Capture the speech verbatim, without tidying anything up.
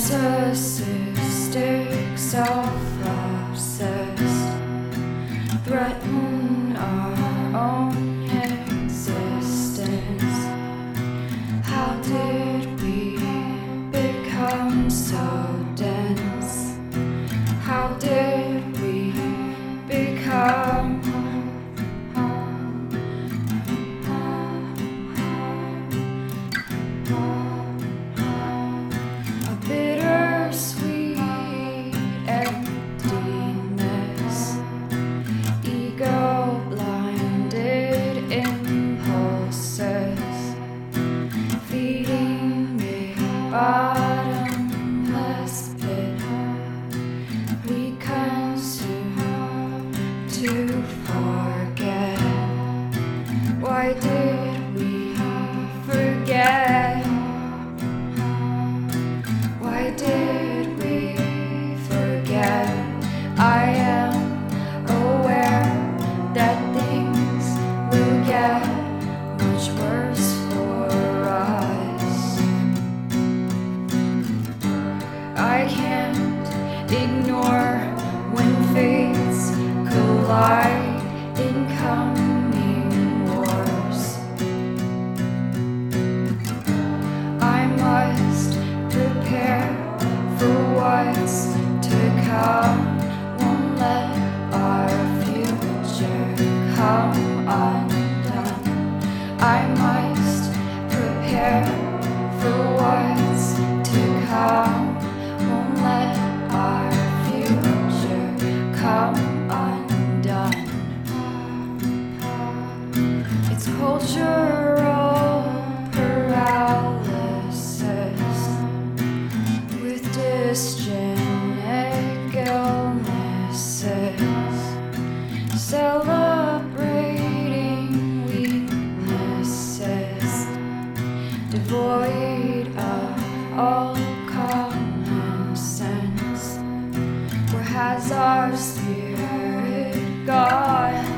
narcissistic, self-obsessed, threaten our own existence. How did we become so dense? How did we become a bittersweet emptiness, ego-blinded impulses, feeding me bottomless pit. We consume to forget. Why did we forget? Why did we forget? I am aware that things will get much worse for us. I can't ignore when fates collide in coming wars. I must prepare for what's to come. Won't let our future come undone. I must prepare for what's to come. Won't let our future come undone. It's cultural paralysis with dysgenic illnesses, celebrating weaknesses, devoid of all common sense. Where has our spirit gone?